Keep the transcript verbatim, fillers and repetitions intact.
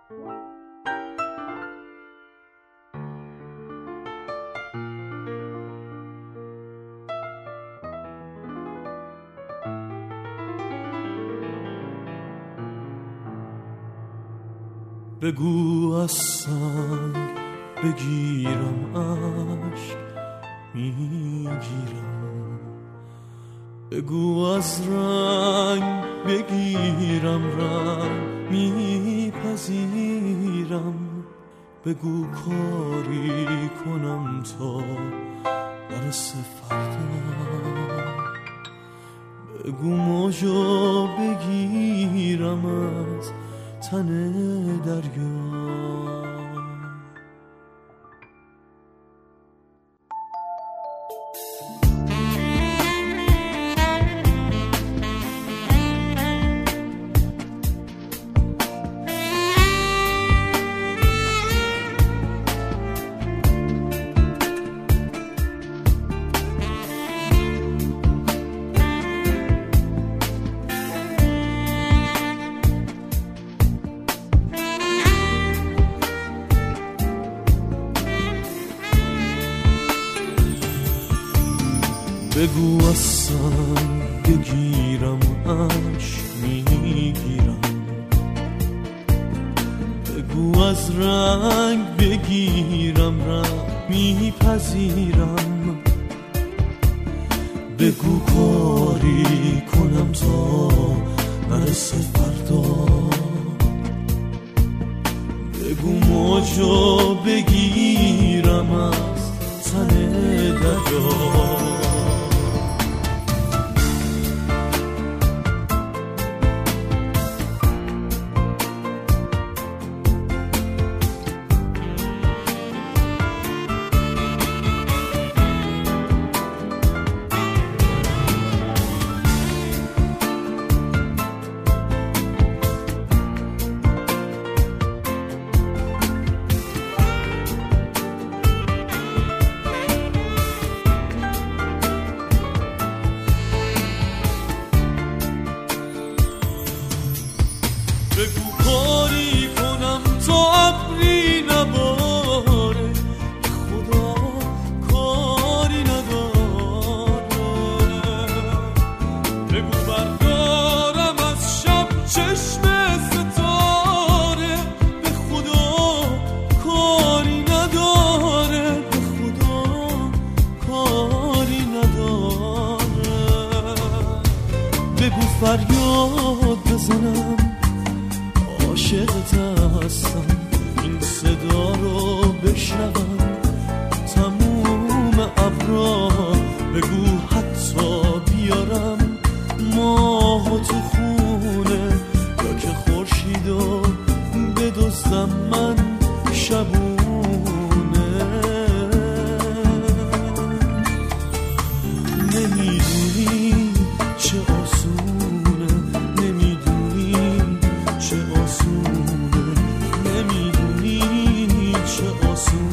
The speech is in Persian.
بگو از سنگ بگیرم عشق میگیرم، بگو از رنگ بگیرم رنگ میپذیرم، بگو کاری کنم تا نرسه فردا، بگو موجو بگیرم از تن دریا. بگو از سنگ بگیرم عشق میگیرم، بگو از رنگ بگیرم رنگ میپذیرم، بگو کاری کنم تا نرسه فردا، بگو موجو بگیرم از تن دریا. بگو کاری کنم تا ابری نباره، خدا کاری نداره، بگو بردارم از شب چشم ستاره، به خدا کاری نداره، به خدا کاری نداره، بگو فریاد بزنم عاشقت هستم، این صدا رو بشنوم تموم ابرا، بگو حتی بیارم ماه تو خونه، یا که خورشیدو بدزدم من شبونه. نمیدونی چه آسونه، نمیدونی چه آسونه، نمیدونی چه آسونه.